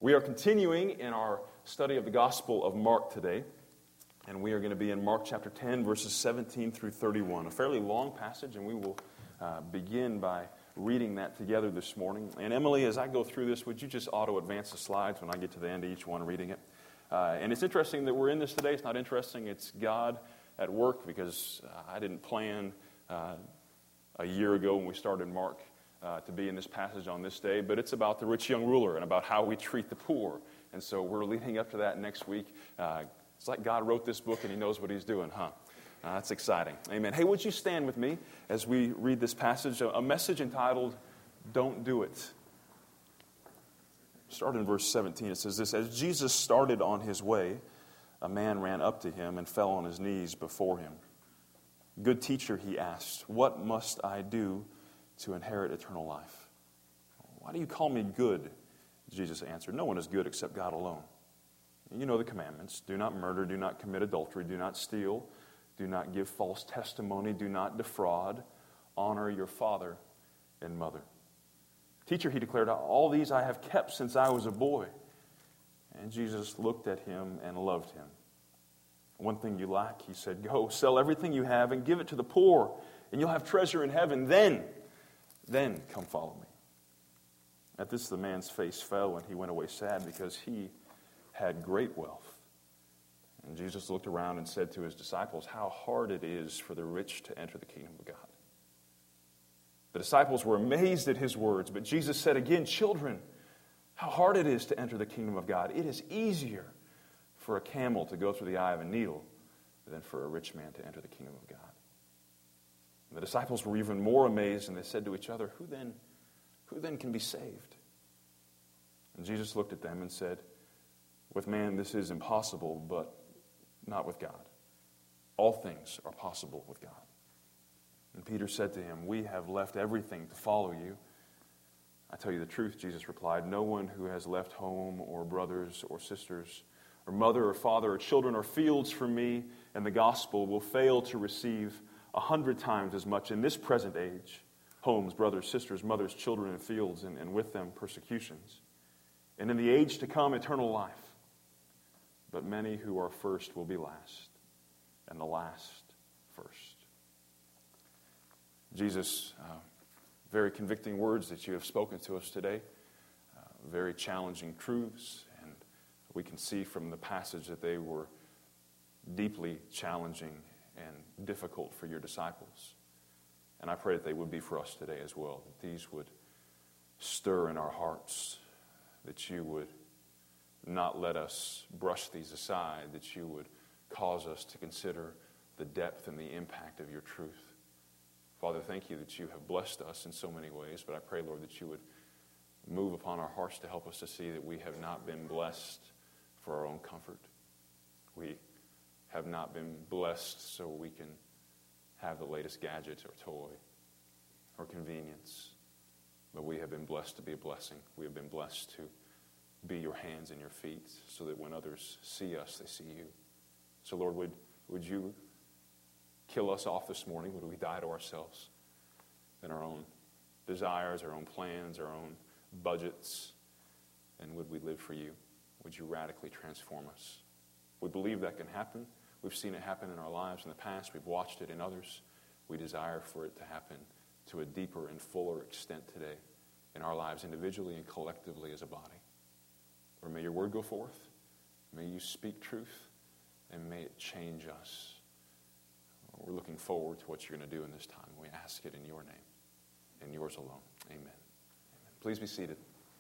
We are continuing in our study of the Gospel of Mark today, and we are going to be in Mark chapter 10, verses 17 through 31, a fairly long passage, and we will begin by reading that together this morning. And Emily, as I go through this, would you just auto-advance the slides when I get to the end of each one reading it? And it's interesting that we're in this today. It's not interesting. It's God at work, because I didn't plan a year ago when we started Mark to be in this passage on this day, but it's about the rich young ruler and about how we treat the poor. And so we're leading up to that next week. It's like God wrote this book and He knows what He's doing, huh? That's exciting. Amen. Hey, would you stand with me as we read this passage, a message entitled, "Don't Do It." Start in verse 17. It says this: "As Jesus started on His way, a man ran up to Him and fell on his knees before Him. 'Good teacher,' he asked, 'what must I do to inherit eternal life?' 'Why do you call me good?' Jesus answered. 'No one is good except God alone. You know the commandments. Do not murder, do not commit adultery, do not steal, do not give false testimony, do not defraud, honor your father and mother.' 'Teacher,' he declared, 'all these I have kept since I was a boy.' And Jesus looked at him and loved him. 'One thing you lack,' he said. 'Go, sell everything you have and give it to the poor, and you'll have treasure in heaven. Then come follow me.' At this the man's face fell, and he went away sad, because he had great wealth. And Jesus looked around and said to His disciples, 'How hard it is for the rich to enter the kingdom of God.' The disciples were amazed at His words, but Jesus said again, 'Children, how hard it is to enter the kingdom of God. It is easier for a camel to go through the eye of a needle than for a rich man to enter the kingdom of God.' And the disciples were even more amazed, and they said to each other, 'Who then can be saved?' And Jesus looked at them and said, 'With man this is impossible, but not with God. All things are possible with God.' And Peter said to Him, 'We have left everything to follow you.' 'I tell you the truth,' Jesus replied, 'no one who has left home or brothers or sisters or mother or father or children or fields for me and the gospel will fail to receive 100 times as much in this present age, homes, brothers, sisters, mothers, children, and fields, and with them persecutions, and in the age to come eternal life. But many who are first will be last, and the last first.'" Jesus, very convicting words that you have spoken to us today, very challenging truths, and we can see from the passage that they were deeply challenging and difficult for your disciples. And I pray that they would be for us today as well, that these would stir in our hearts, that you would not let us brush these aside, that you would cause us to consider the depth and the impact of your truth. Father, thank you that you have blessed us in so many ways, but I pray, Lord, that you would move upon our hearts to help us to see that we have not been blessed for our own comfort. We have not been blessed so we can have the latest gadget or toy or convenience, but we have been blessed to be a blessing. We have been blessed to be your hands and your feet, so that when others see us, they see you. So, Lord, would you kill us off this morning? Would we die to ourselves and our own desires, our own plans, our own budgets? And would we live for you? Would you radically transform us? We believe that can happen. We've seen it happen in our lives in the past. We've watched it in others. We desire for it to happen to a deeper and fuller extent today in our lives individually and collectively as a body. Or may your word go forth. May you speak truth, and may it change us. We're looking forward to what you're going to do in this time. We ask it in your name, and yours alone. Amen. Amen. Please be seated.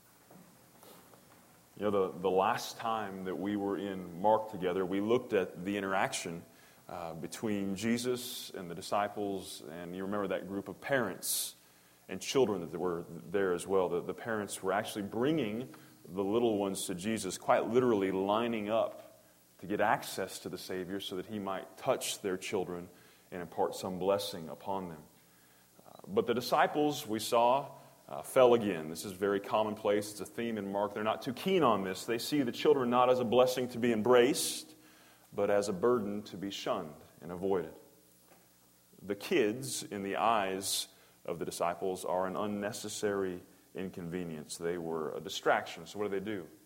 You know, the last time that we were in Mark together, we looked at the interaction between Jesus and the disciples, and you remember that group of parents and children that were there as well. The parents were actually bringing the little ones to Jesus, quite literally lining up to get access to the Savior so that He might touch their children and impart some blessing upon them. But the disciples, we saw, fell again. This is very commonplace. It's a theme in Mark. They're not too keen on this. They see the children not as a blessing to be embraced, but as a burden to be shunned and avoided. The kids, in the eyes of the disciples, are an unnecessary inconvenience. They were a distraction. So what do?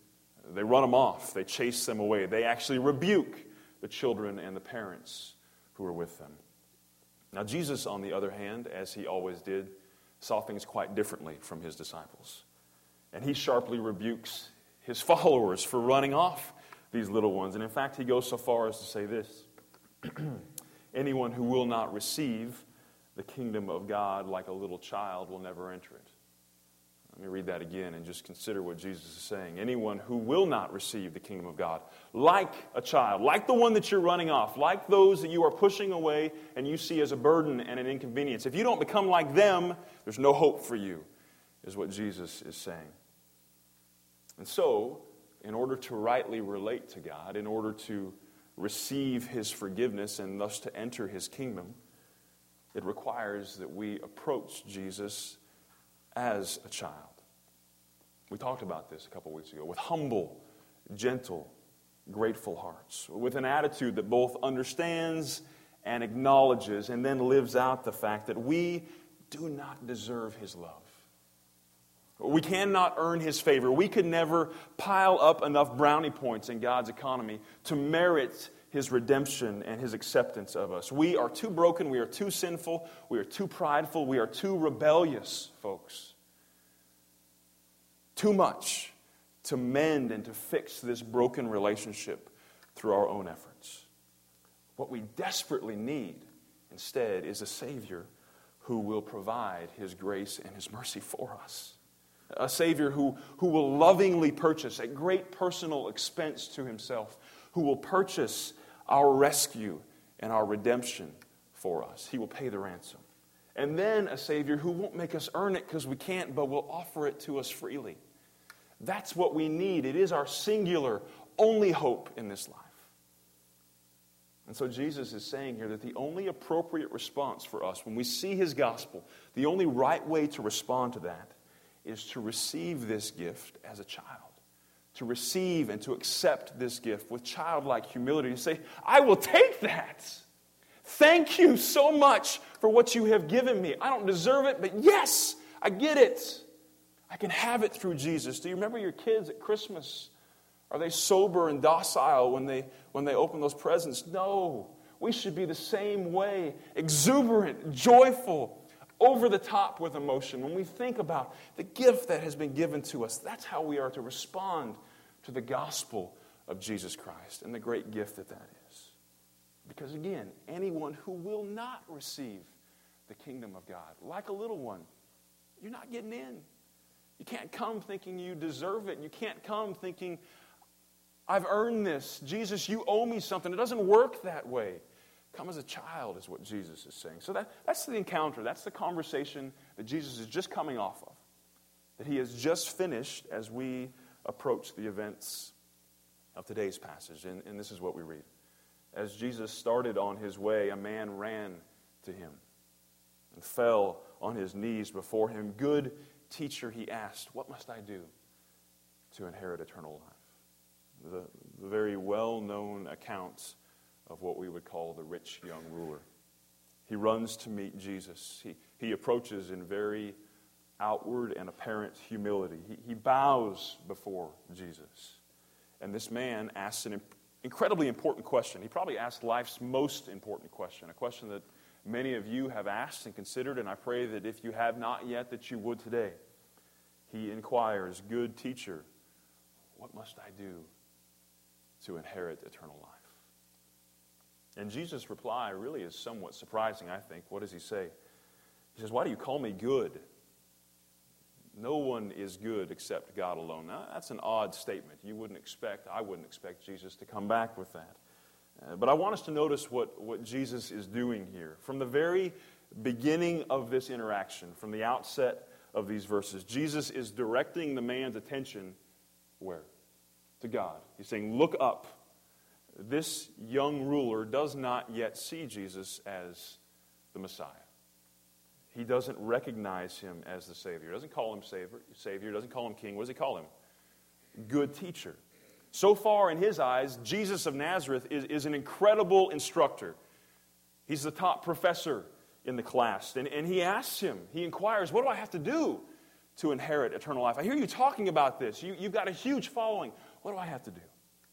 They run them off. They chase them away. They actually rebuke the children and the parents who are with them. Now, Jesus, on the other hand, as he always did, saw things quite differently from his disciples. And he sharply rebukes his followers for running off these little ones. And in fact, he goes so far as to say this: anyone who will not receive the kingdom of God like a little child will never enter it. Let me read that again and just consider what Jesus is saying. Anyone who will not receive the kingdom of God like a child, like the one that you're running off, like those that you are pushing away and you see as a burden and an inconvenience, if you don't become like them, there's no hope for you, is what Jesus is saying. And so, in order to rightly relate to God, in order to receive his forgiveness and thus to enter his kingdom, it requires that we approach Jesus as a child. We talked about this a couple weeks ago. With humble, gentle, grateful hearts. With an attitude that both understands and acknowledges and then lives out the fact that we do not deserve his love. We cannot earn his favor. We could never pile up enough brownie points in God's economy to merit his redemption and his acceptance of us. We are too broken, we are too sinful, we are too prideful, we are too rebellious, folks. Too much to mend and to fix this broken relationship through our own efforts. What we desperately need instead is a Savior who will provide his grace and his mercy for us. A Savior who will lovingly purchase at great personal expense to himself, who will purchase our rescue and our redemption for us. He will pay the ransom. And then a Savior who won't make us earn it because we can't, but will offer it to us freely. That's what we need. It is our singular, only hope in this life. And so Jesus is saying here that the only appropriate response for us when we see his gospel, the only right way to respond to that is to receive this gift as a child. To receive and to accept this gift with childlike humility and say, I will take that. Thank you so much for what you have given me. I don't deserve it, but yes, I get it. I can have it through Jesus. Do you remember your kids at Christmas? Are they sober and docile when they open those presents? No. We should be the same way. Exuberant, joyful, over the top with emotion. When we think about the gift that has been given to us, that's how we are to respond to the gospel of Jesus Christ and the great gift that is. Because again, anyone who will not receive the kingdom of God, like a little one, you're not getting in. You can't come thinking you deserve it. You can't come thinking, I've earned this. Jesus, you owe me something. It doesn't work that way. Come as a child is what Jesus is saying. So that's the encounter. That's the conversation that Jesus is just coming off of. That he has just finished as we approach the events of today's passage. And this is what we read. As Jesus started on his way, a man ran to him and fell on his knees before him. Good teacher, he asked, what must I do to inherit eternal life? The very well-known accounts of what we would call the rich young ruler. He runs to meet Jesus. He approaches in very outward and apparent humility. He bows before Jesus. And this man asks an incredibly important question. He probably asked life's most important question, a question that many of you have asked and considered, and I pray that if you have not yet, that you would today. He inquires, good teacher, what must I do to inherit eternal life? And Jesus' reply really is somewhat surprising, I think. What does he say? He says, why do you call me good? No one is good except God alone. Now, that's an odd statement. I wouldn't expect Jesus to come back with that. But I want us to notice what Jesus is doing here. From the very beginning of this interaction, from the outset of these verses, Jesus is directing the man's attention where? To God. He's saying, look up. This young ruler does not yet see Jesus as the Messiah. He doesn't recognize him as the Savior. He doesn't call him Savior. He doesn't call him King. What does he call him? Good teacher. So far, in his eyes, Jesus of Nazareth is an incredible instructor. He's the top professor in the class. And he asks him, he inquires, what do I have to do to inherit eternal life? I hear you talking about this. You've got a huge following. What do I have to do?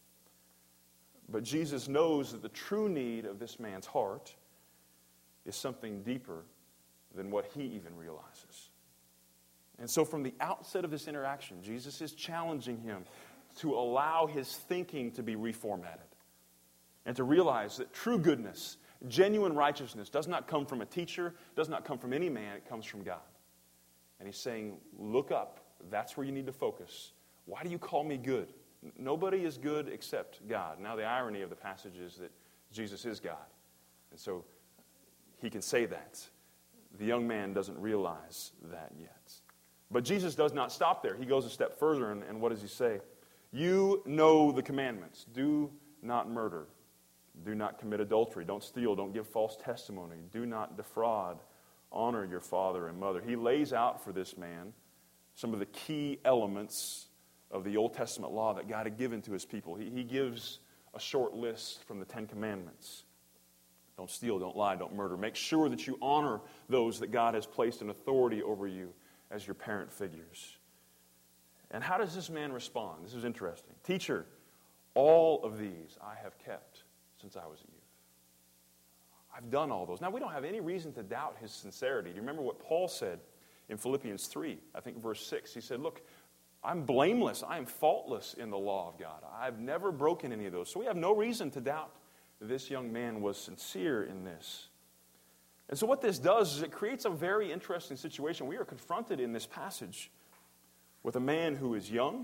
But Jesus knows that the true need of this man's heart is something deeper than what he even realizes. And so from the outset of this interaction, Jesus is challenging him to allow his thinking to be reformatted and to realize that true goodness, genuine righteousness does not come from a teacher, does not come from any man, it comes from God. And he's saying, look up. That's where you need to focus. Why do you call me good? Nobody is good except God. Now, the irony of the passage is that Jesus is God. And so he can say that. The young man doesn't realize that yet. But Jesus does not stop there. He goes a step further, and what does he say? You know the commandments. Do not murder. Do not commit adultery. Don't steal. Don't give false testimony. Do not defraud. Honor your father and mother. He lays out for this man some of the key elements of the Old Testament law that God had given to his people. He gives a short list from the Ten Commandments. Don't steal, don't lie, don't murder. Make sure that you honor those that God has placed in authority over you as your parent figures. And how does this man respond? This is interesting. Teacher, all of these I have kept since I was a youth. I've done all those. Now, we don't have any reason to doubt his sincerity. Do you remember what Paul said in Philippians 3, I think verse 6? He said, look, I'm blameless. I am faultless in the law of God. I've never broken any of those. So we have no reason to doubt that this young man was sincere in this. And so what this does is it creates a very interesting situation. We are confronted in this passage with a man who is young,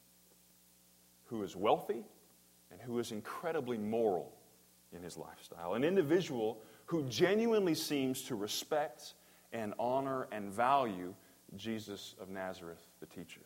who is wealthy, and who is incredibly moral in his lifestyle. An individual who genuinely seems to respect and honor and value Jesus of Nazareth, the teacher.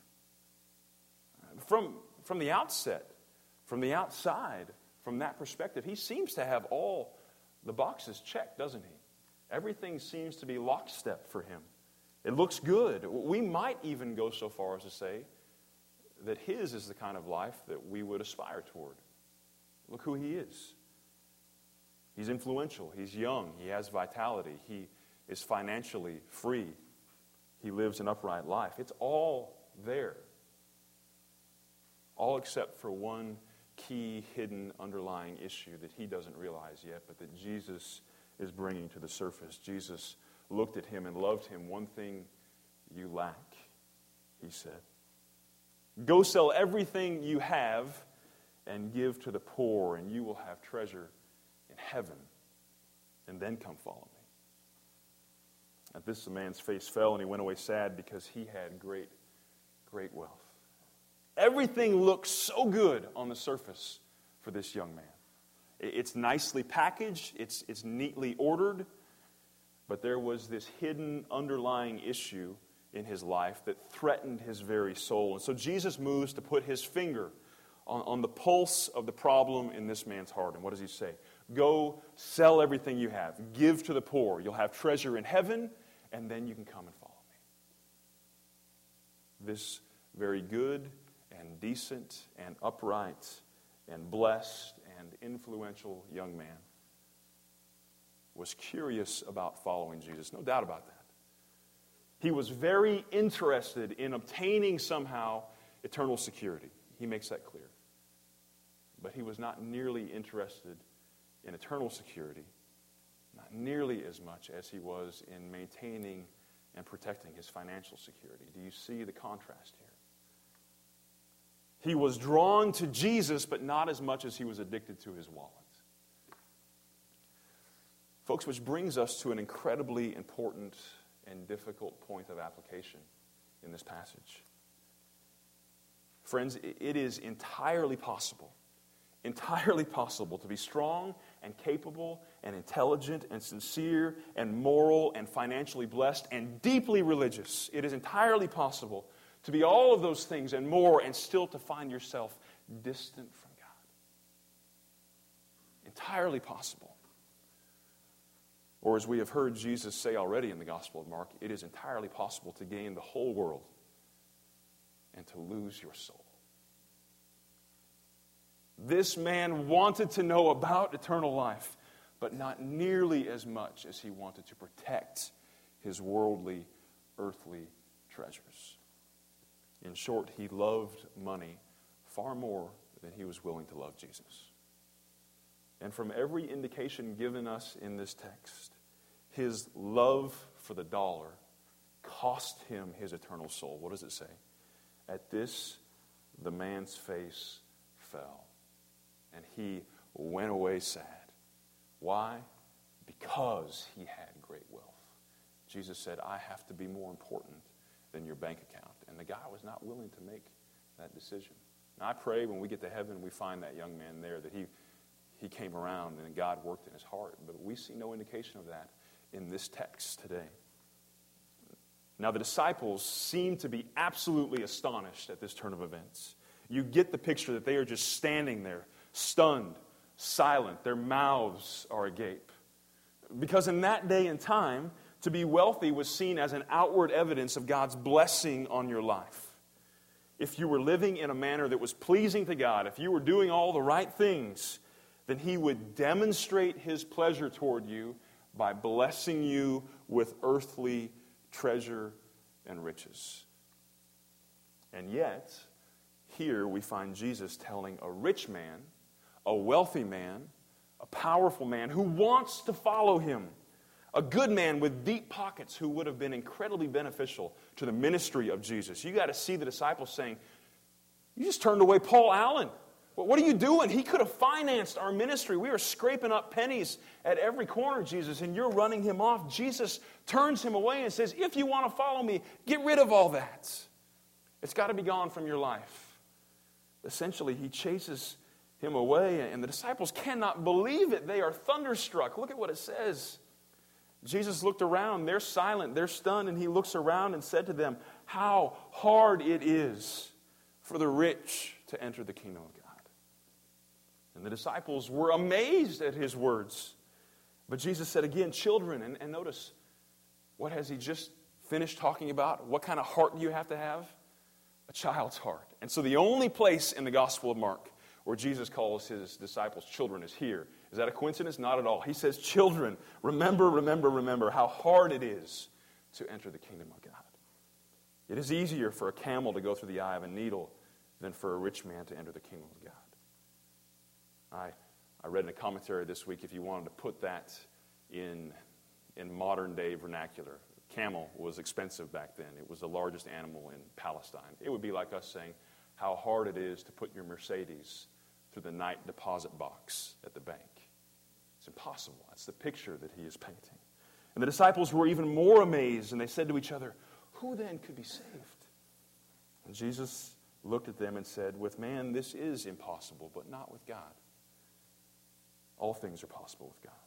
From the outset, from the outside, from that perspective, he seems to have all the boxes checked, doesn't he? Everything seems to be lockstep for him. It looks good. We might even go so far as to say that his is the kind of life that we would aspire toward. Look who he is. He's influential. He's young. He has vitality. He is financially free. He lives an upright life. It's all there. All except for one key, hidden, underlying issue that he doesn't realize yet, but that Jesus is bringing to the surface. Jesus looked at him and loved him. One thing you lack, he said. Go sell everything you have and give to the poor, and you will have treasure in heaven. And then come follow me. At this, the man's face fell, and he went away sad because he had great wealth. Everything looks so good on the surface for this young man. It's nicely packaged. It's neatly ordered. But there was this hidden underlying issue in his life that threatened his very soul. And so Jesus moves to put his finger on the pulse of the problem in this man's heart. And what does he say? Go sell everything you have. Give to the poor. You'll have treasure in heaven, and then you can come and follow me. This very good and decent and upright and blessed and influential young man was curious about following Jesus. No doubt about that. He was very interested in obtaining somehow eternal security. He makes that clear. But he was not nearly interested in eternal security, not nearly as much as he was in maintaining and protecting his financial security. Do you see the contrast here? He was drawn to Jesus, but not as much as he was addicted to his wallet. Folks, which brings us to an incredibly important and difficult point of application in this passage. Friends, it is entirely possible to be strong and capable and intelligent and sincere and moral and financially blessed and deeply religious. It is entirely possible to be all of those things and more and still to find yourself distant from God. Entirely possible. Or as we have heard Jesus say already in the Gospel of Mark, it is entirely possible to gain the whole world and to lose your soul. This man wanted to know about eternal life, but not nearly as much as he wanted to protect his worldly, earthly treasures. In short, he loved money far more than he was willing to love Jesus. And from every indication given us in this text, his love for the dollar cost him his eternal soul. What does it say? At this, the man's face fell, and he went away sad. Why? Because he had great wealth. Jesus said, I have to be more important than your bank account. And the guy was not willing to make that decision. And I pray when we get to heaven, we find that young man there, that he came around and God worked in his heart. But we see no indication of that in this text today. Now, the disciples seem to be absolutely astonished at this turn of events. You get the picture that they are just standing there, stunned, silent. Their mouths are agape. Because in that day and time, to be wealthy was seen as an outward evidence of God's blessing on your life. If you were living in a manner that was pleasing to God, if you were doing all the right things, then He would demonstrate His pleasure toward you by blessing you with earthly treasure and riches. And yet, here we find Jesus telling a rich man, a wealthy man, a powerful man who wants to follow Him, a good man with deep pockets who would have been incredibly beneficial to the ministry of Jesus. You got to see the disciples saying, you just turned away Paul Allen. What are you doing? He could have financed our ministry. We are scraping up pennies at every corner, Jesus, and you're running him off. Jesus turns him away and says, if you want to follow me, get rid of all that. It's got to be gone from your life. Essentially, he chases him away, and the disciples cannot believe it. They are thunderstruck. Look at what it says. Jesus looked around. They're silent. They're stunned. And he looks around and said to them, how hard it is for the rich to enter the kingdom of God. And the disciples were amazed at his words. But Jesus said again, children, and notice, what has he just finished talking about? What kind of heart do you have to have? A child's heart. And so the only place in the Gospel of Mark where Jesus calls his disciples children is here. Is that a coincidence? Not at all. He says, children, remember how hard it is to enter the kingdom of God. It is easier for a camel to go through the eye of a needle than for a rich man to enter the kingdom of God. I read in a commentary this week, if you wanted to put that in modern day vernacular, camel was expensive back then. It was the largest animal in Palestine. It would be like us saying how hard it is to put your Mercedes through the night deposit box at the bank. It's impossible. That's the picture that he is painting. And the disciples were even more amazed, and they said to each other, who then could be saved? And Jesus looked at them and said, with man this is impossible, but not with God. All things are possible with God.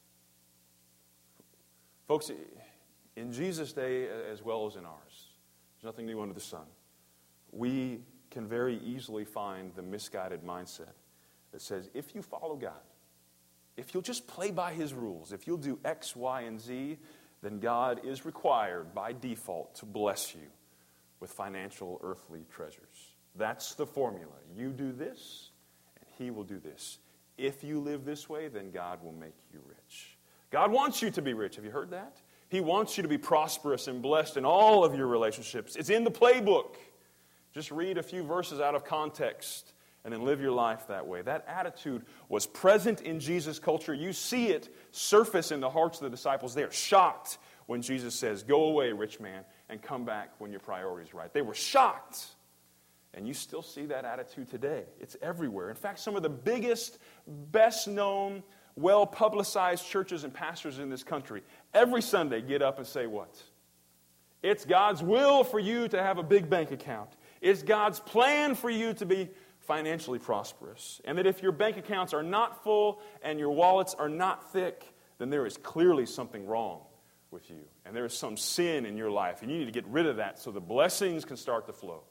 Folks, in Jesus' day as well as in ours, there's nothing new under the sun. We can very easily find the misguided mindset that says, if you follow God, if you'll just play by His rules, if you'll do X, Y, and Z, then God is required by default to bless you with financial earthly treasures. That's the formula. You do this, and He will do this. If you live this way, then God will make you rich. God wants you to be rich. Have you heard that? He wants you to be prosperous and blessed in all of your relationships. It's in the playbook. Just read a few verses out of context and then live your life that way. That attitude was present in Jesus' culture. You see it surface in the hearts of the disciples. They are shocked when Jesus says, go away, rich man, and come back when your priority is right. They were shocked. And you still see that attitude today. It's everywhere. In fact, some of the biggest, best-known, well-publicized churches and pastors in this country, every Sunday get up and say what? It's God's will for you to have a big bank account. It's God's plan for you to be financially prosperous. And that if your bank accounts are not full and your wallets are not thick, then there is clearly something wrong with you. And there is some sin in your life. And you need to get rid of that so the blessings can start to flow.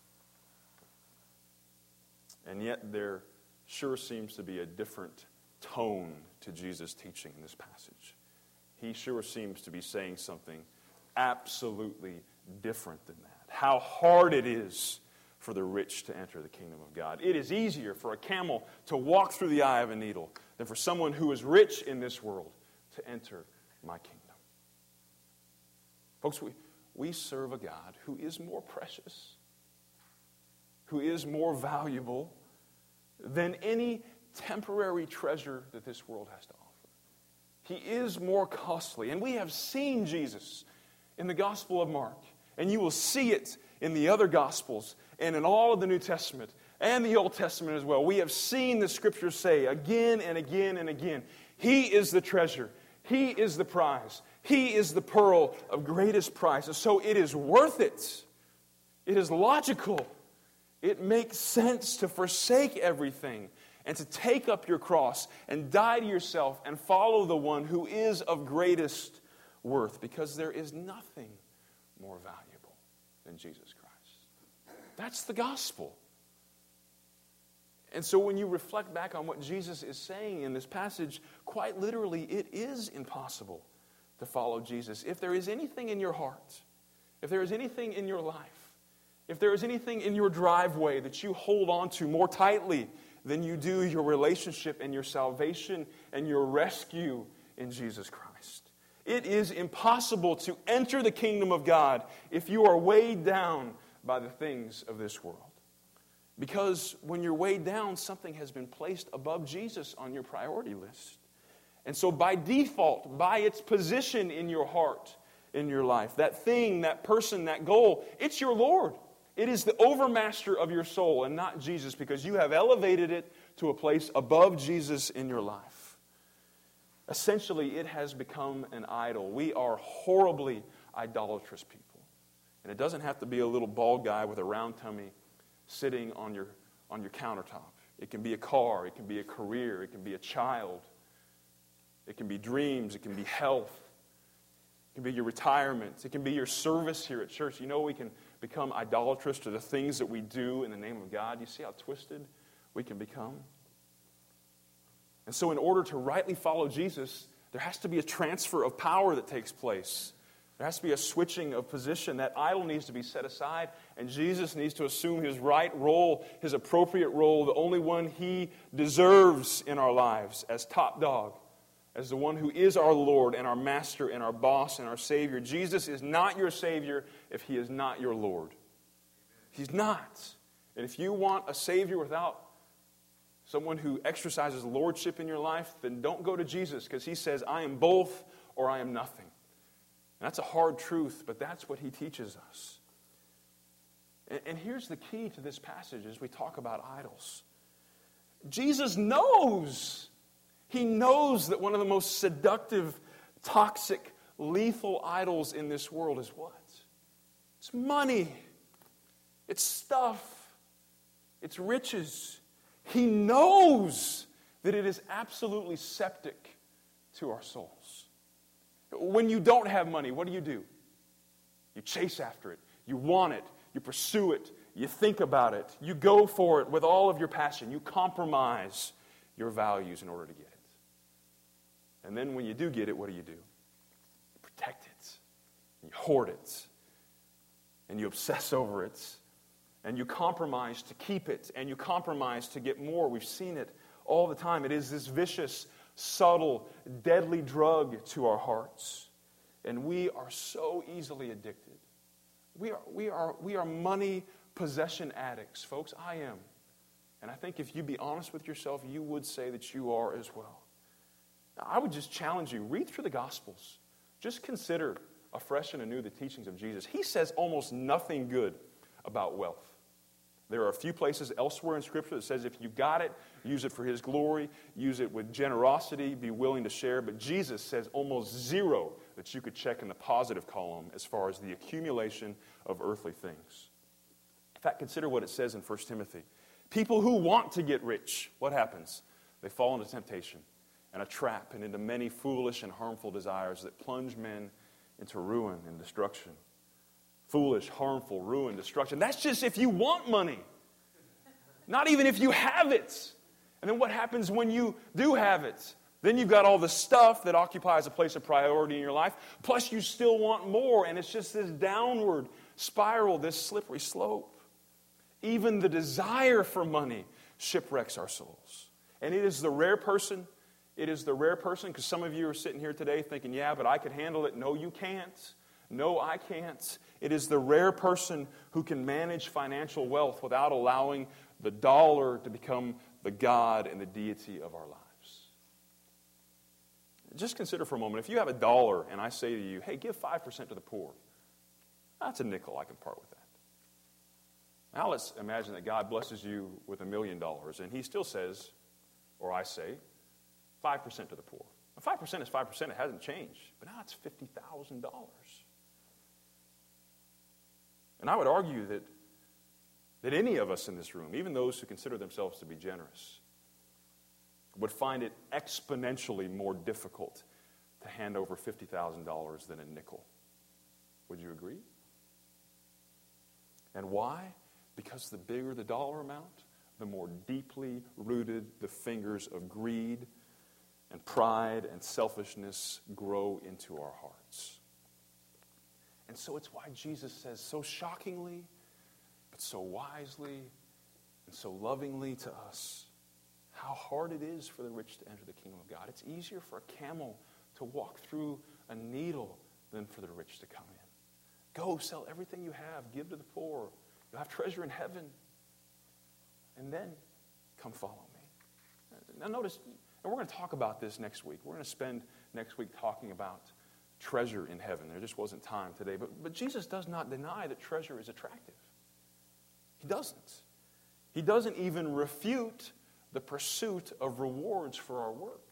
And yet there sure seems to be a different tone to Jesus' teaching in this passage. He sure seems to be saying something absolutely different than that. How hard it is for the rich to enter the kingdom of God. It is easier for a camel to walk through the eye of a needle than for someone who is rich in this world to enter my kingdom. Folks, we serve a God who is more precious who is more valuable than any temporary treasure that this world has to offer. He is more costly. And we have seen Jesus in the Gospel of Mark. And you will see it in the other Gospels and in all of the New Testament and the Old Testament as well. We have seen the Scriptures say again and again and again, He is the treasure. He is the prize. He is the pearl of greatest price. And so it is worth it. It is logical. It makes sense to forsake everything and to take up your cross and die to yourself and follow the one who is of greatest worth, because there is nothing more valuable than Jesus Christ. That's the gospel. And so when you reflect back on what Jesus is saying in this passage, quite literally, it is impossible to follow Jesus. If there is anything in your heart, if there is anything in your life, if there is anything in your driveway that you hold on to more tightly than you do your relationship and your salvation and your rescue in Jesus Christ, it is impossible to enter the kingdom of God if you are weighed down by the things of this world. Because when you're weighed down, something has been placed above Jesus on your priority list. And so by default, by its position in your heart, in your life, that thing, that person, that goal, it's your Lord. It is the overmaster of your soul and not Jesus, because you have elevated it to a place above Jesus in your life. Essentially, it has become an idol. We are horribly idolatrous people. And it doesn't have to be a little bald guy with a round tummy sitting on your countertop. It can be a car, it can be a career, it can be a child, it can be dreams, it can be health, it can be your retirement, it can be your service here at church. You know, we can become idolatrous to the things that we do in the name of God. You see how twisted we can become? And so in order to rightly follow Jesus, there has to be a transfer of power that takes place. There has to be a switching of position. That idol needs to be set aside, and Jesus needs to assume his right role, his appropriate role, the only one he deserves in our lives as top dog, as the one who is our Lord and our master and our boss and our Savior. Jesus is not your Savior if he is not your Lord. He's not. And if you want a Savior without someone who exercises lordship in your life, then don't go to Jesus, because he says, I am both or I am nothing. And that's a hard truth, but that's what he teaches us. And here's the key to this passage as we talk about idols. Jesus knows. He knows that one of the most seductive, toxic, lethal idols in this world is what? It's money. It's stuff. It's riches. He knows that it is absolutely septic to our souls. When you don't have money, what do? You chase after it. You want it. You pursue it. You think about it. You go for it with all of your passion. You compromise your values in order to get it. And then when you do get it, what do? You protect it. You hoard it. And you obsess over it. And you compromise to keep it. And you compromise to get more. We've seen it all the time. It is this vicious, subtle, deadly drug to our hearts. And we are so easily addicted. We are money possession addicts. Folks, I am. And I think if you be honest with yourself, you would say that you are as well. Now, I would just challenge you, read through the Gospels. Just consider afresh and anew the teachings of Jesus. He says almost nothing good about wealth. There are a few places elsewhere in Scripture that says if you got it, use it for his glory, use it with generosity, be willing to share. But Jesus says almost zero that you could check in the positive column as far as the accumulation of earthly things. In fact, consider what it says in 1 Timothy. People who want to get rich, what happens? They fall into temptation and a trap and into many foolish and harmful desires that plunge men into ruin and destruction. Foolish, harmful, ruin, destruction. That's just if you want money. Not even if you have it. And then what happens when you do have it? Then you've got all the stuff that occupies a place of priority in your life. Plus you still want more. And it's just this downward spiral, this slippery slope. Even the desire for money shipwrecks our souls. And it is the rare person, because some of you are sitting here today thinking, yeah, but I could handle it. No, you can't. No, I can't. It is the rare person who can manage financial wealth without allowing the dollar to become the God and the deity of our lives. Just consider for a moment, if you have $1 and I say to you, hey, give 5% to the poor, that's a nickel. I can part with that. Now let's imagine that God blesses you with $1 million, and he still says, or I say, 5% to the poor. Now, 5% is 5%. It hasn't changed. But now it's $50,000. And I would argue that any of us in this room, even those who consider themselves to be generous, would find it exponentially more difficult to hand over $50,000 than a nickel. Would you agree? And why? Because the bigger the dollar amount, the more deeply rooted the fingers of greed and pride and selfishness grow into our hearts. And so it's why Jesus says so shockingly, but so wisely and so lovingly to us, how hard it is for the rich to enter the kingdom of God. It's easier for a camel to walk through a needle than for the rich to come in. Go, sell everything you have, give to the poor. You'll have treasure in heaven. And then come follow me. Now notice, and we're going to talk about this next week. We're going to spend next week talking about treasure in heaven. There just wasn't time today. But Jesus does not deny that treasure is attractive. He doesn't. He doesn't even refute the pursuit of rewards for our work.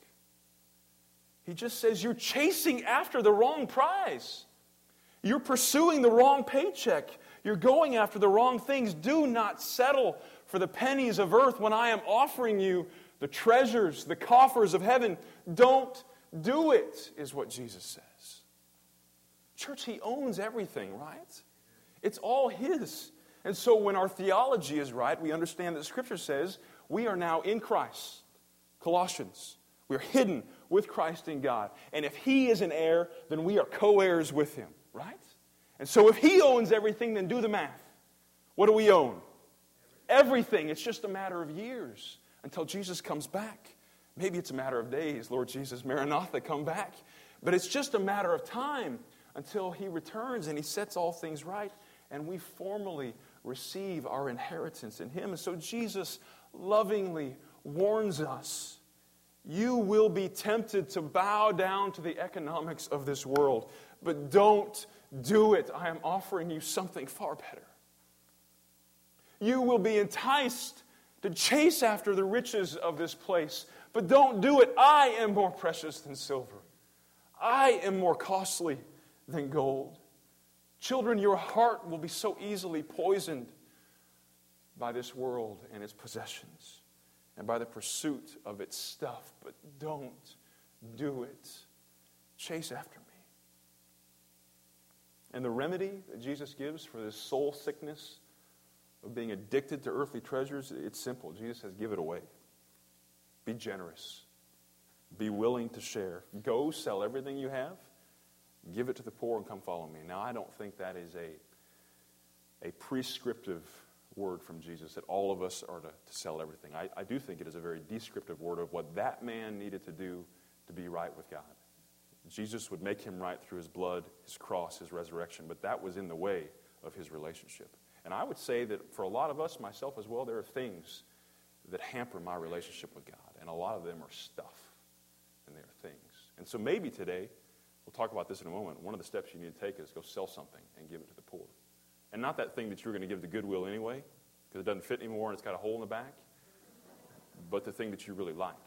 He just says you're chasing after the wrong prize. You're pursuing the wrong paycheck. You're going after the wrong things. Do not settle for the pennies of earth when I am offering you the treasures, the coffers of heaven. Don't do it, is what Jesus says. Church, he owns everything, right? It's all his. And so when our theology is right, we understand that Scripture says we are now in Christ. Colossians. We're hidden with Christ in God. And if he is an heir, then we are co-heirs with him, right? And so if he owns everything, then do the math. What do we own? Everything. It's just a matter of years until Jesus comes back. Maybe it's a matter of days. Lord Jesus, Maranatha, come back. But it's just a matter of time until he returns and he sets all things right and we formally receive our inheritance in him. And so Jesus lovingly warns us, you will be tempted to bow down to the economics of this world, but don't do it. I am offering you something far better. You will be enticed to chase after the riches of this place, but don't do it. I am more precious than silver. I am more costly than gold. Children, your heart will be so easily poisoned by this world and its possessions and by the pursuit of its stuff, but don't do it. Chase after me. And the remedy that Jesus gives for this soul sickness of being addicted to earthly treasures, it's simple. Jesus says, give it away. Be generous. Be willing to share. Go sell everything you have. Give it to the poor and come follow me. Now, I don't think that is a prescriptive word from Jesus, that all of us are to sell everything. I do think it is a very descriptive word of what that man needed to do to be right with God. Jesus would make him right through his blood, his cross, his resurrection, but that was in the way of his relationship. And I would say that for a lot of us, myself as well, there are things that hamper my relationship with God, and a lot of them are stuff, and they are things. And so maybe today, we'll talk about this in a moment, one of the steps you need to take is go sell something and give it to the poor. And not that thing that you're going to give to Goodwill anyway, because it doesn't fit anymore and it's got a hole in the back, but the thing that you really like.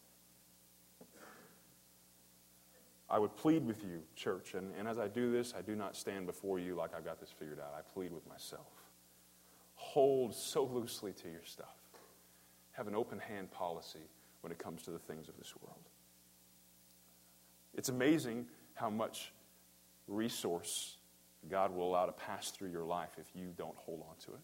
I would plead with you, church, and as I do this, I do not stand before you like I've got this figured out. I plead with myself. Hold so loosely to your stuff. Have an open hand policy when it comes to the things of this world. It's amazing how much resource God will allow to pass through your life if you don't hold on to it.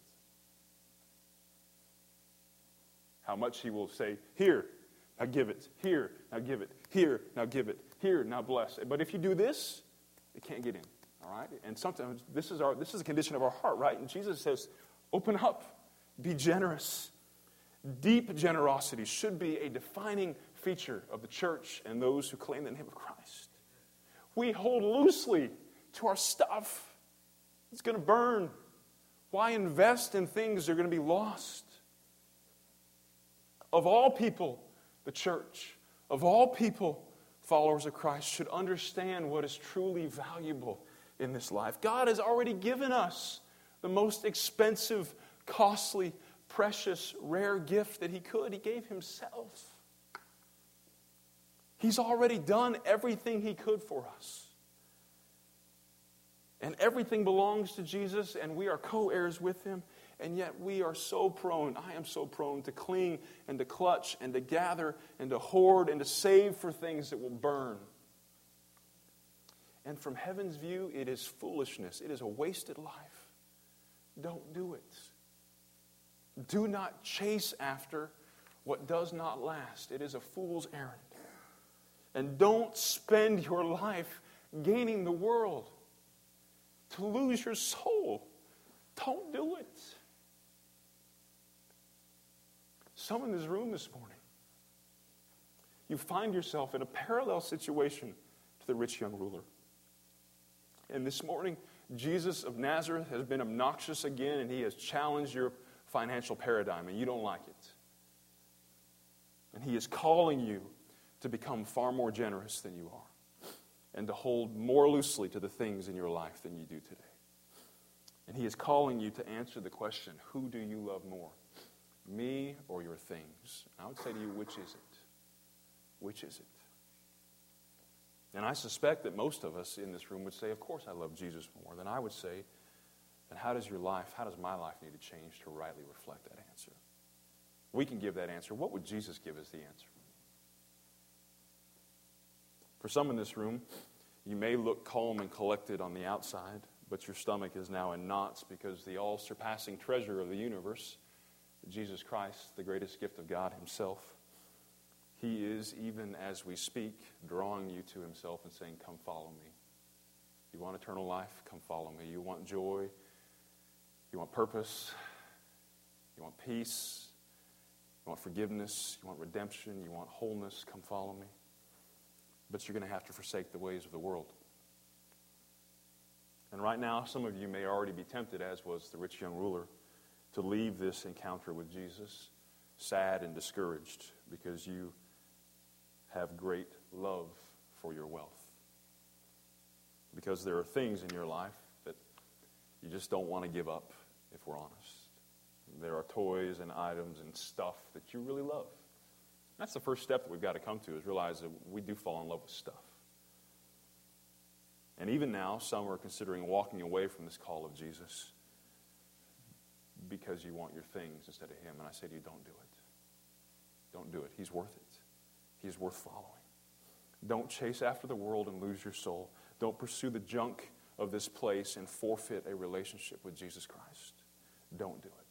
How much he will say, here, now give it. Here, now give it. Here, now give it. Here, now bless. But if you do this, it can't get in. All right? And sometimes this is a condition of our heart, right? And Jesus says, open up. Be generous. Deep generosity should be a defining feature of the church and those who claim the name of Christ. We hold loosely to our stuff? It's going to burn. Why invest in things that are going to be lost? Of all people, the church, of all people, followers of Christ, should understand what is truly valuable in this life. God has already given us the most expensive, costly, precious, rare gift that He could. He gave Himself. He's already done everything He could for us. And everything belongs to Jesus, and we are co-heirs with Him. And yet we are so prone, I am so prone to cling and to clutch and to gather and to hoard and to save for things that will burn. And from heaven's view, it is foolishness. It is a wasted life. Don't do it. Do not chase after what does not last. It is a fool's errand. And don't spend your life gaining the world to lose your soul. Don't do it. Some in this room this morning, you find yourself in a parallel situation to the rich young ruler. And this morning, Jesus of Nazareth has been obnoxious again, and He has challenged your financial paradigm, and you don't like it. And He is calling you to become far more generous than you are, and to hold more loosely to the things in your life than you do today. And He is calling you to answer the question, who do you love more, me or your things? And I would say to you, which is it? Which is it? And I suspect that most of us in this room would say, of course I love Jesus more. Then I would say, then how does my life need to change to rightly reflect that answer? We can give that answer. What would Jesus give as the answer? For some in this room, you may look calm and collected on the outside, but your stomach is now in knots because the all-surpassing treasure of the universe, Jesus Christ, the greatest gift of God Himself, He is, even as we speak, drawing you to Himself and saying, come follow me. You want eternal life? Come follow me. You want joy? You want purpose? You want peace? You want forgiveness? You want redemption? You want wholeness? Come follow me. But you're going to have to forsake the ways of the world. And right now, some of you may already be tempted, as was the rich young ruler, to leave this encounter with Jesus sad and discouraged because you have great love for your wealth. Because there are things in your life that you just don't want to give up, if we're honest. There are toys and items and stuff that you really love. That's the first step that we've got to come to, is realize that we do fall in love with stuff. And even now, some are considering walking away from this call of Jesus because you want your things instead of Him. And I say to you, don't do it. Don't do it. He's worth it. He's worth following. Don't chase after the world and lose your soul. Don't pursue the junk of this place and forfeit a relationship with Jesus Christ. Don't do it.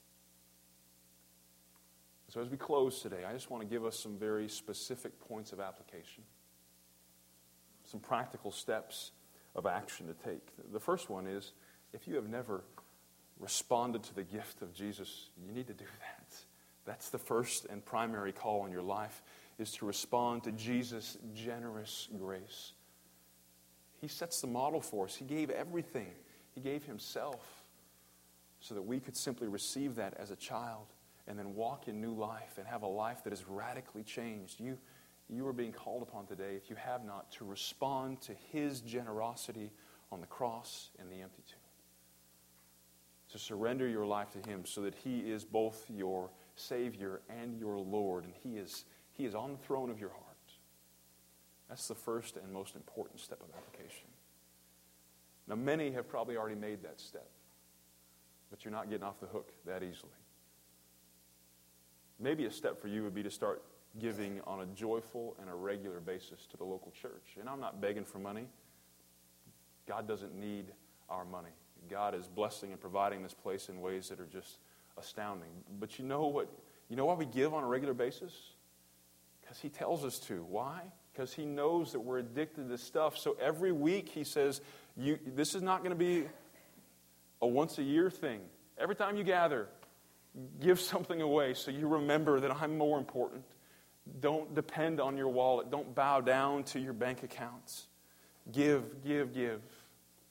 So as we close today, I just want to give us some very specific points of application. Some practical steps of action to take. The first one is, if you have never responded to the gift of Jesus, you need to do that. That's the first and primary call in your life, is to respond to Jesus' generous grace. He sets the model for us. He gave everything. He gave Himself so that we could simply receive that as a child and then walk in new life and have a life that is radically changed. You are being called upon today, if you have not, to respond to His generosity on the cross and the empty tomb. To surrender your life to Him so that He is both your Savior and your Lord, and He is on the throne of your heart. That's the first and most important step of application. Now, many have probably already made that step, but you're not getting off the hook that easily. Maybe a step for you would be to start giving on a joyful and a regular basis to the local church. And I'm not begging for money. God doesn't need our money. God is blessing and providing this place in ways that are just astounding. But you know what? You know why we give on a regular basis? Because He tells us to. Why? Because He knows that we're addicted to stuff. So every week He says, this is not going to be a once-a-year thing. Every time you gather, give something away so you remember that I'm more important. Don't depend on your wallet. Don't bow down to your bank accounts. Give, give, give.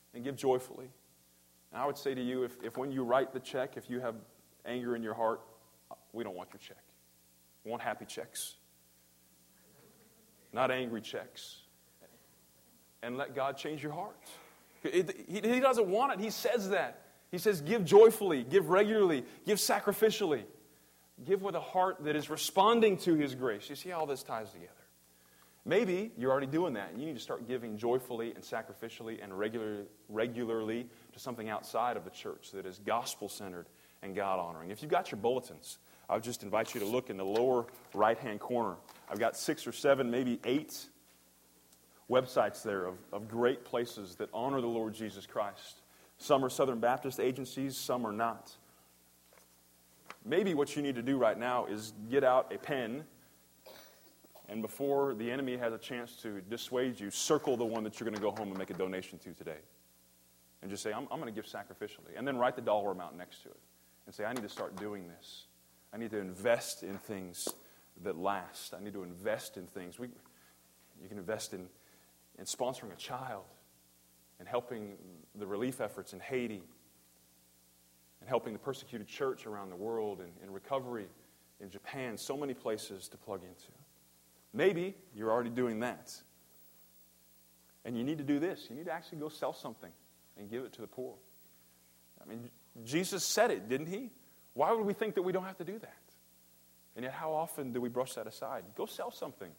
and give joyfully. And I would say to you, if when you write the check, if you have anger in your heart, we don't want your check. We want happy checks, not angry checks. And let God change your heart. He doesn't want it. He says that. He says, give joyfully, give regularly, give sacrificially. Give with a heart that is responding to His grace. You see how all this ties together. Maybe you're already doing that, and you need to start giving joyfully and sacrificially and regularly to something outside of the church that is gospel-centered and God-honoring. If you've got your bulletins, I would just invite you to look in the lower right-hand corner. I've got 6 or 7, maybe 8 websites there of great places that honor the Lord Jesus Christ. Some are Southern Baptist agencies, some are not. Maybe what you need to do right now is get out a pen, and before the enemy has a chance to dissuade you, circle the one that you're going to go home and make a donation to today. And just say, I'm going to give sacrificially. And then write the dollar amount next to it. And say, I need to start doing this. I need to invest in things that last. I need to invest in things. You can invest in sponsoring a child, and helping the relief efforts in Haiti, and helping the persecuted church around the world, and in recovery in Japan. So many places to plug into. Maybe you're already doing that. And you need to do this. You need to actually go sell something and give it to the poor. I mean, Jesus said it, didn't He? Why would we think that we don't have to do that? And yet how often do we brush that aside? Go sell something.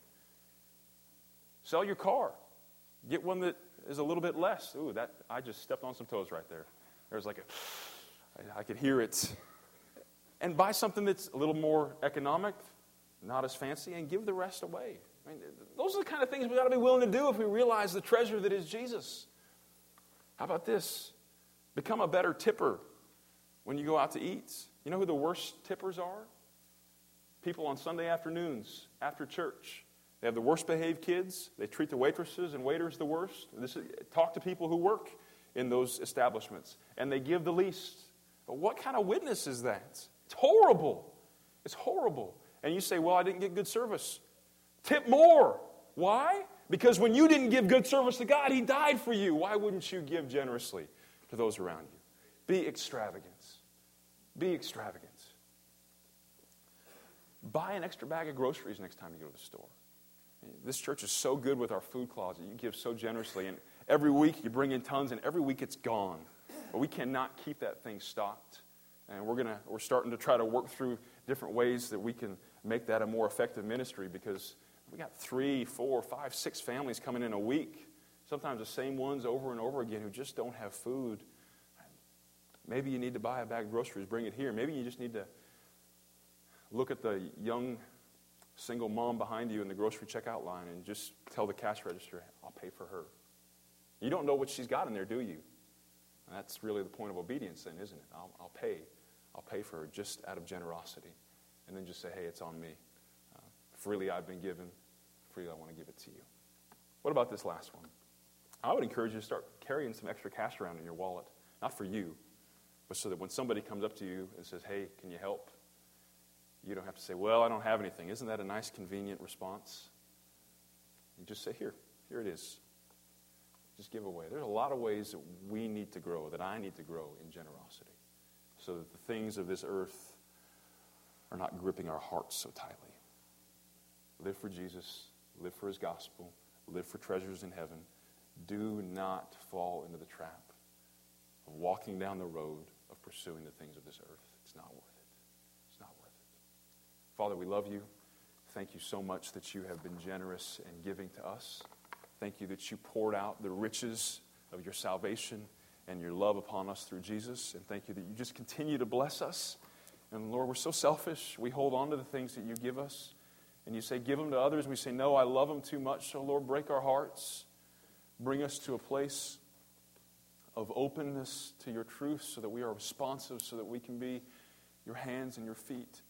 Sell your car. Get one that is a little bit less. Ooh, I just stepped on some toes right there. There's I could hear it. And buy something that's a little more economic, not as fancy, and give the rest away. I mean, those are the kind of things we've got to be willing to do if we realize the treasure that is Jesus. How about this? Become a better tipper when you go out to eat. You know who the worst tippers are? People on Sunday afternoons after church. They have the worst behaved kids. They treat the waitresses and waiters the worst. Talk to people who work in those establishments, and they give the least. But what kind of witness is that? It's horrible. It's horrible. And you say, well, I didn't get good service. Tip more. Why? Because when you didn't give good service to God, He died for you. Why wouldn't you give generously to those around you? Be extravagant. Be extravagant. Buy an extra bag of groceries next time you go to the store. This church is so good with our food closet. You give so generously, and every week you bring in tons, and every week it's gone. But we cannot keep that thing stocked. And we're starting to try to work through different ways that we can make that a more effective ministry, because we got 3, 4, 5, 6 families coming in a week. Sometimes the same ones over and over again who just don't have food. Maybe you need to buy a bag of groceries, bring it here. Maybe you just need to look at the young single mom behind you in the grocery checkout line and just tell the cash register, I'll pay for her. You don't know what she's got in there, do you? And that's really the point of obedience then, isn't it? I'll pay for her just out of generosity. And then just say, hey, it's on me. Freely I've been given. Freely I want to give it to you. What about this last one? I would encourage you to start carrying some extra cash around in your wallet. Not for you, but so that when somebody comes up to you and says, hey, can you help? You don't have to say, well, I don't have anything. Isn't that a nice, convenient response? You just say, here it is. Just give away. There's a lot of ways that we need to grow, that I need to grow in generosity, so that the things of this earth are not gripping our hearts so tightly. Live for Jesus. Live for His gospel. Live for treasures in heaven. Do not fall into the trap of walking down the road of pursuing the things of this earth. It's not worth it. It's not worth it. Father, we love you. Thank you so much that you have been generous and giving to us. Thank you that you poured out the riches of your salvation and your love upon us through Jesus. And thank you that you just continue to bless us. And Lord, we're so selfish. We hold on to the things that you give us. And you say, give them to others. We say, no, I love them too much. So Lord, break our hearts. Bring us to a place of openness to your truth so that we are responsive, so that we can be your hands and your feet.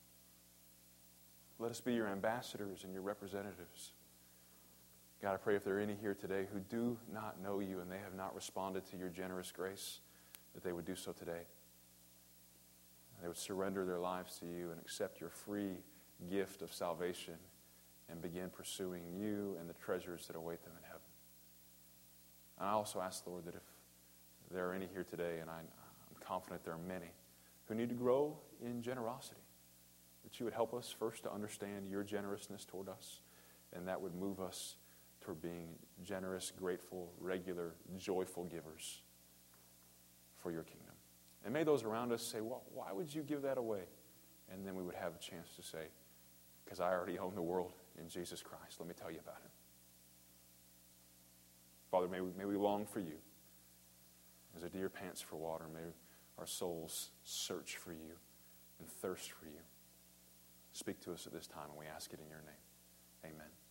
Let us be your ambassadors and your representatives. God, I pray if there are any here today who do not know you and they have not responded to your generous grace, that they would do so today. They would surrender their lives to you and accept your free gift of salvation and begin pursuing you and the treasures that await them in heaven. And I also ask, Lord, that if there are any here today, and I'm confident there are many, who need to grow in generosity. That you would help us first to understand your generousness toward us, and that would move us toward being generous, grateful, regular, joyful givers for your kingdom. And may those around us say, well, why would you give that away? And then we would have a chance to say, because I already own the world in Jesus Christ. Let me tell you about him. Father, may we long for you. As a deer pants for water, may our souls search for you and thirst for you. Speak to us at this time, and we ask it in your name. Amen.